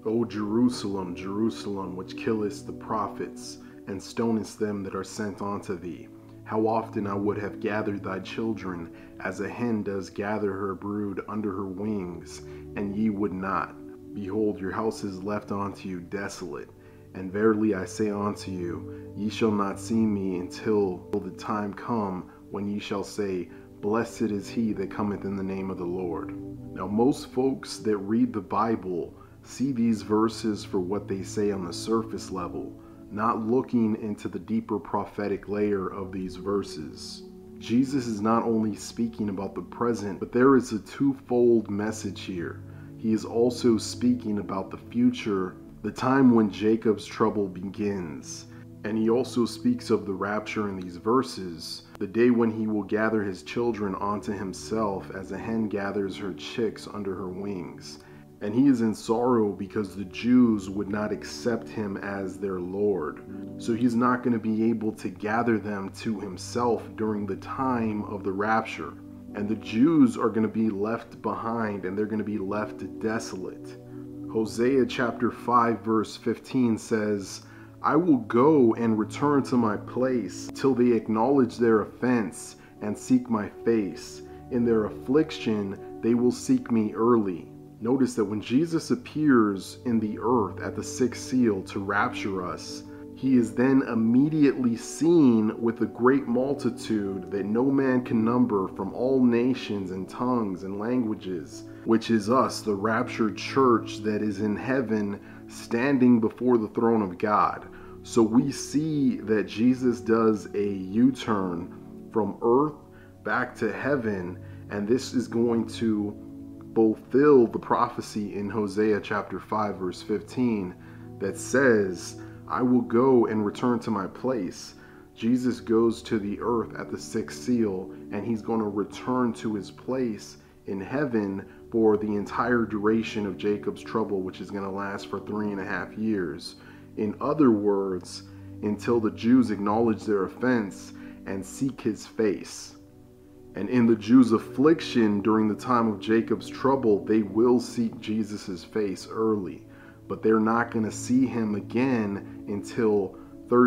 O Jerusalem, Jerusalem, which killest the prophets, and stonest them that are sent unto thee, how often I would have gathered thy children, as a hen does gather her brood under her wings, and ye would not. Behold, your house is left unto you desolate. And verily I say unto you, ye shall not see me until the time come when ye shall say, Blessed is he that cometh in the name of the Lord. Now most folks that read the Bible see these verses for what they say on the surface level, not looking into the deeper prophetic layer of these verses. Jesus is not only speaking about the present, but there is a twofold message here. He is also speaking about the future, the time when Jacob's trouble begins. And he also speaks of the rapture in these verses, the day when he will gather his children onto himself as a hen gathers her chicks under her wings. And he is in sorrow because the Jews would not accept him as their Lord. So he's not going to be able to gather them to himself during the time of the rapture. And the Jews are going to be left behind, and they're going to be left desolate. Hosea chapter 5 verse 15 says, I will go and return to my place till they acknowledge their offense and seek my face. In their affliction they will seek me early. Notice that when Jesus appears in the earth at the sixth seal to rapture us, he is then immediately seen with a great multitude that no man can number from all nations and tongues and languages, which is us, the raptured church that is in heaven standing before the throne of God. So we see that Jesus does a U-turn from earth back to heaven, and this is going to fulfill the prophecy in Hosea chapter 5 verse 15 that says, I will go and return to my place. Jesus goes to the earth at the sixth seal, and he's going to return to his place in heaven for the entire duration of Jacob's trouble, which is going to last for 3.5 years. In other words, until the Jews acknowledge their offense and seek his face. And in the Jews' affliction during the time of Jacob's trouble, they will seek Jesus' face early. But they're not going to see him again until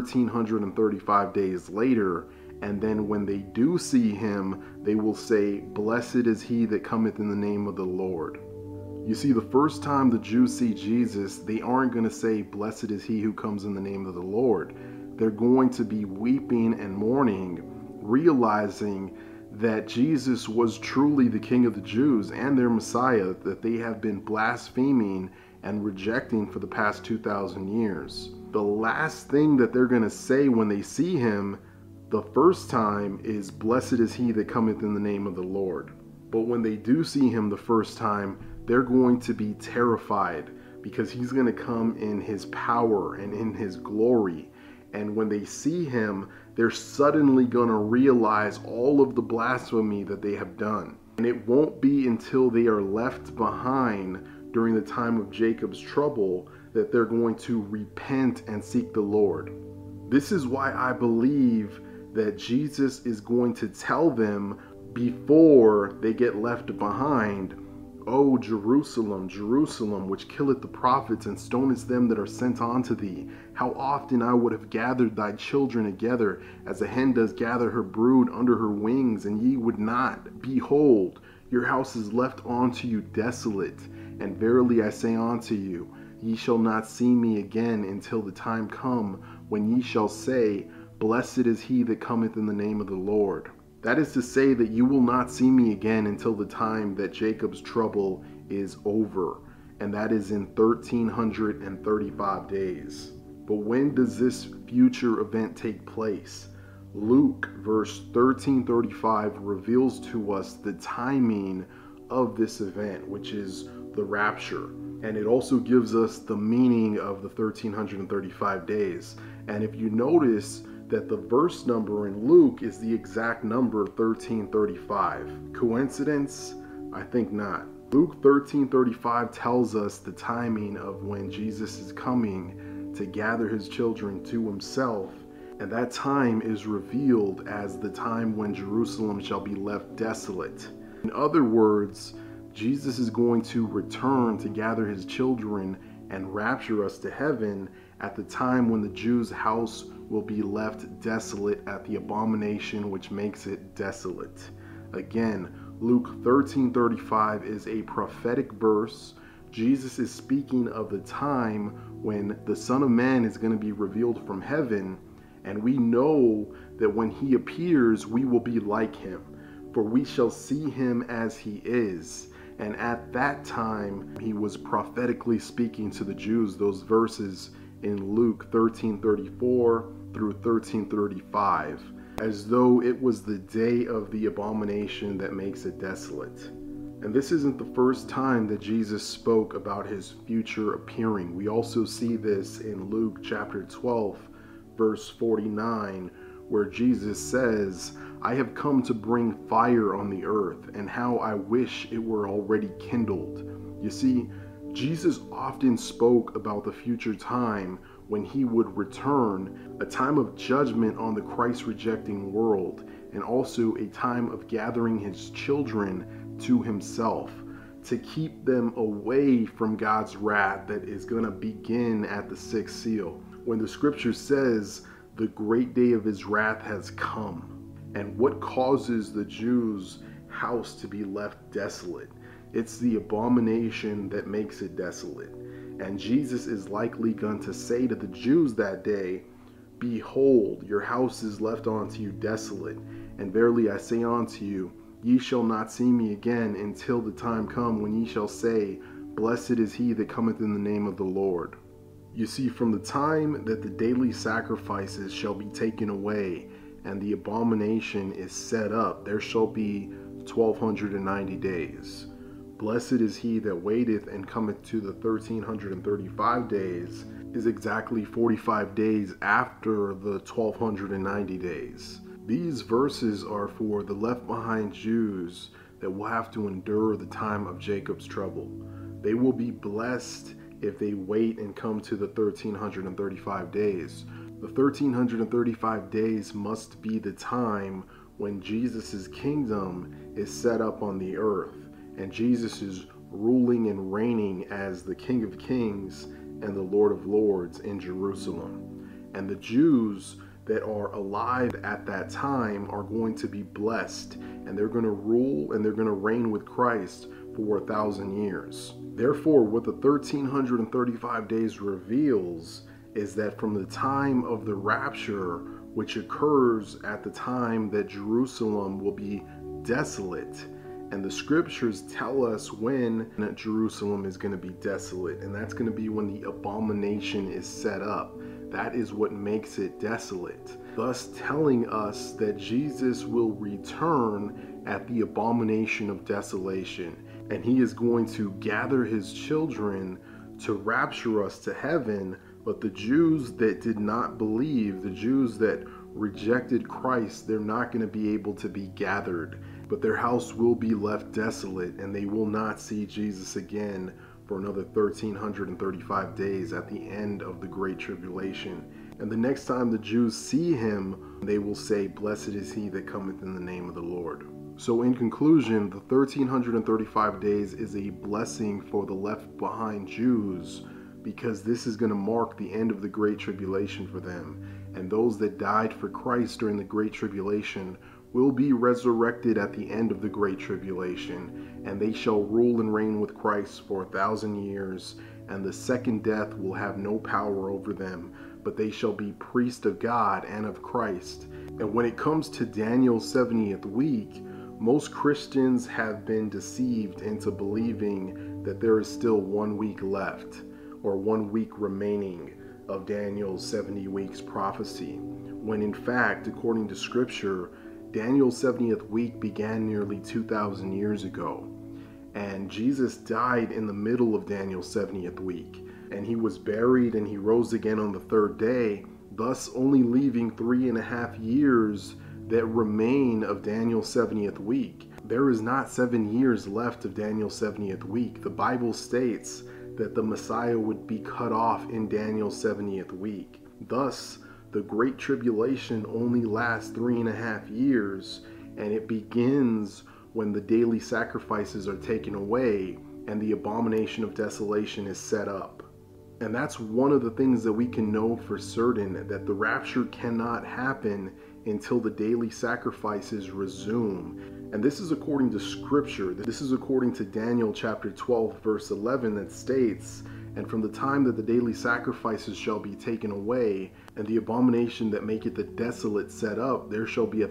1,335 days later. And then when they do see him, they will say, Blessed is he that cometh in the name of the Lord. You see, the first time the Jews see Jesus, they aren't going to say, Blessed is he who comes in the name of the Lord. They're going to be weeping and mourning, realizing that Jesus was truly the King of the Jews and their Messiah that they have been blaspheming and rejecting for the past 2,000 years. The last thing that they're going to say when they see him the first time is, Blessed is he that cometh in the name of the Lord. But when they do see him the first time, they're going to be terrified because he's going to come in his power and in his glory. And when they see him, they're suddenly going to realize all of the blasphemy that they have done. And it won't be until they are left behind during the time of Jacob's trouble that they're going to repent and seek the Lord. This is why I believe that Jesus is going to tell them before they get left behind, O Jerusalem, Jerusalem, which killeth the prophets and stonest them that are sent unto thee, how often I would have gathered thy children together, as a hen does gather her brood under her wings, and ye would not. Behold, your house is left unto you desolate. And verily I say unto you, ye shall not see me again until the time come when ye shall say, Blessed is he that cometh in the name of the Lord. That is to say that you will not see me again until the time that Jacob's trouble is over. And that is in 1,335 days. But when does this future event take place? Luke verse 1335 reveals to us the timing of this event, which is the rapture. And it also gives us the meaning of the 1,335 days. And if you notice that the verse number in Luke is the exact number 1335. Coincidence? I think not. Luke 1335 tells us the timing of when Jesus is coming to gather his children to himself, and that time is revealed as the time when Jerusalem shall be left desolate. In other words, Jesus is going to return to gather his children and rapture us to heaven at the time when the Jews' house will be left desolate at the abomination which makes it desolate. Again, Luke 13:35 is a prophetic verse. Jesus is speaking of the time when the Son of Man is going to be revealed from heaven, and we know that when he appears, we will be like him, for we shall see him as he is. And at that time, he was prophetically speaking to the Jews, those verses in Luke 13:34 through 13:35, as though it was the day of the abomination that makes it desolate. And this isn't the first time that Jesus spoke about his future appearing. We also see this in Luke chapter 12, verse 49, where Jesus says, "I have come to bring fire on the earth, and how I wish it were already kindled." You see, Jesus often spoke about the future time when he would return, a time of judgment on the Christ-rejecting world, and also a time of gathering his children to himself to keep them away from God's wrath that is going to begin at the sixth seal, when the scripture says the great day of his wrath has come. And what causes the Jews' house to be left desolate? It's the abomination that makes it desolate. And Jesus is likely going to say to the Jews that day, "Behold, your house is left unto you desolate. And verily I say unto you, ye shall not see me again until the time come when ye shall say, Blessed is he that cometh in the name of the Lord." You see, from the time that the daily sacrifices shall be taken away and the abomination is set up, there shall be 1290 days. Blessed is he that waiteth and cometh to the 1335 days is exactly 45 days after the 1290 days. These verses are for the left behind Jews that will have to endure the time of Jacob's trouble. They will be blessed if they wait and come to the 1335 days. The 1335 days must be the time when Jesus' kingdom is set up on the earth, and Jesus is ruling and reigning as the King of Kings and the Lord of Lords in Jerusalem. And the Jews that are alive at that time are going to be blessed, and they're going to rule and they're going to reign with Christ for 1,000 years. Therefore, what the 1335 days reveals is that from the time of the rapture, which occurs at the time that Jerusalem will be desolate, and the scriptures tell us when Jerusalem is going to be desolate, and that's going to be when the abomination is set up. That is what makes it desolate, thus telling us that Jesus will return at the abomination of desolation, and he is going to gather his children to rapture us to heaven. But the Jews that did not believe, the Jews that rejected Christ, they're not going to be able to be gathered, but their house will be left desolate, and they will not see Jesus again for another 1335 days at the end of the Great Tribulation. And the next time the Jews see him, they will say, "Blessed is he that cometh in the name of the Lord." So in conclusion, the 1335 days is a blessing for the left behind Jews, because this is going to mark the end of the Great Tribulation for them. And those that died for Christ during the Great Tribulation will be resurrected at the end of the Great Tribulation, and they shall rule and reign with Christ for 1,000 years, and the second death will have no power over them, but they shall be priests of God and of Christ. And when it comes to Daniel's 70th week, most Christians have been deceived into believing that there is still 1 week left, or 1 week remaining of Daniel's 70 weeks prophecy, when in fact, according to scripture, Daniel's 70th week began nearly 2,000 years ago, and Jesus died in the middle of Daniel's 70th week, and he was buried and he rose again on the third day, thus only leaving 3.5 years that remain of Daniel's 70th week. There is not 7 years left of Daniel's 70th week. The Bible states that the Messiah would be cut off in Daniel's 70th week. Thus, the Great Tribulation only lasts 3.5 years, and it begins when the daily sacrifices are taken away and the abomination of desolation is set up. And that's one of the things that we can know for certain, that the rapture cannot happen until the daily sacrifices resume. And this is according to scripture. This is according to Daniel chapter 12 verse 11 that states, "And from the time that the daily sacrifices shall be taken away, and the abomination that maketh the desolate set up, there shall be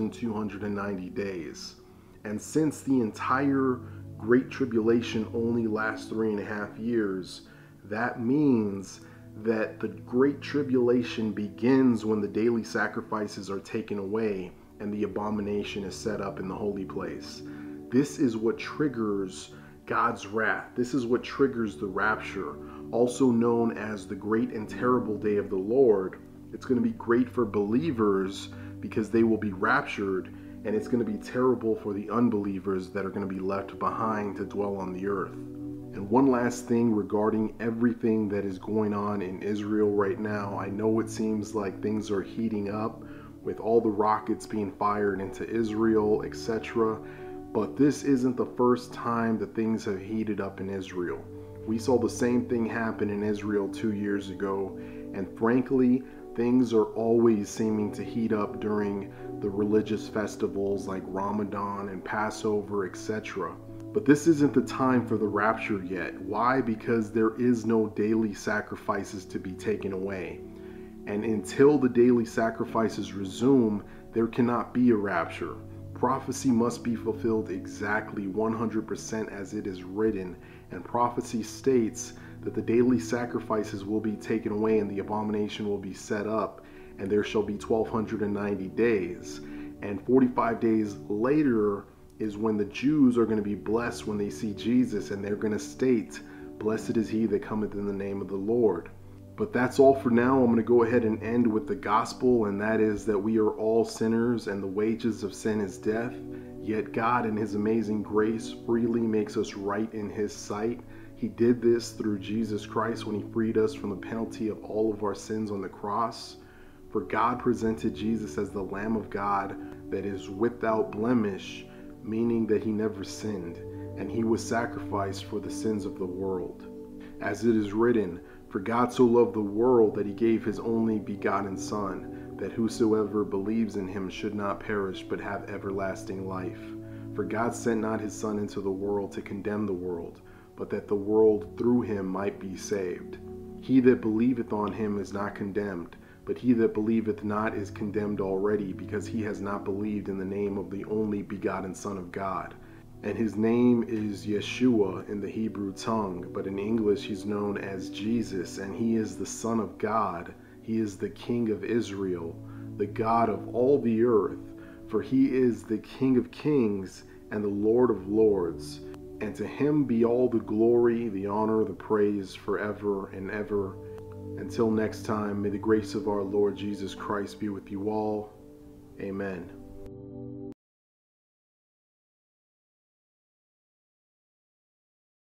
1,290 days." And since the entire Great Tribulation only lasts 3.5 years, that means that the Great Tribulation begins when the daily sacrifices are taken away and the abomination is set up in the holy place. This is what triggers God's wrath. This is what triggers the rapture, also known as the great and terrible day of the Lord. It's going to be great for believers because they will be raptured, and it's going to be terrible for the unbelievers that are going to be left behind to dwell on the earth. And one last thing regarding everything that is going on in Israel right now. I know it seems like things are heating up with all the rockets being fired into Israel, etc. But this isn't the first time that things have heated up in Israel. We saw the same thing happen in Israel 2 years ago, and frankly, things are always seeming to heat up during the religious festivals like Ramadan and Passover, etc. But this isn't the time for the rapture yet. Why? Because there is no daily sacrifices to be taken away. And until the daily sacrifices resume, there cannot be a rapture. Prophecy must be fulfilled exactly 100% as it is written. And prophecy states that the daily sacrifices will be taken away and the abomination will be set up, and there shall be 1,290 days. And 45 days later is when the Jews are going to be blessed when they see Jesus, and they're going to state, "Blessed is he that cometh in the name of the Lord." But that's all for now. I'm going to go ahead and end with the gospel, and that is that we are all sinners and the wages of sin is death. Yet God in his amazing grace freely makes us right in his sight. He did this through Jesus Christ when he freed us from the penalty of all of our sins on the cross. For God presented Jesus as the Lamb of God that is without blemish, meaning that he never sinned, and he was sacrificed for the sins of the world. As it is written, "For God so loved the world that he gave his only begotten Son, that whosoever believes in him should not perish but have everlasting life. For God sent not his Son into the world to condemn the world, but that the world through him might be saved. He that believeth on him is not condemned, but he that believeth not is condemned already, because he has not believed in the name of the only begotten Son of God. And his name is Yeshua in the Hebrew tongue, but in English he's known as Jesus, and he is the Son of God. He is the King of Israel, the God of all the earth, for he is the King of kings and the Lord of lords. And to him be all the glory, the honor, the praise forever and ever. Until next time, may the grace of our Lord Jesus Christ be with you all. Amen.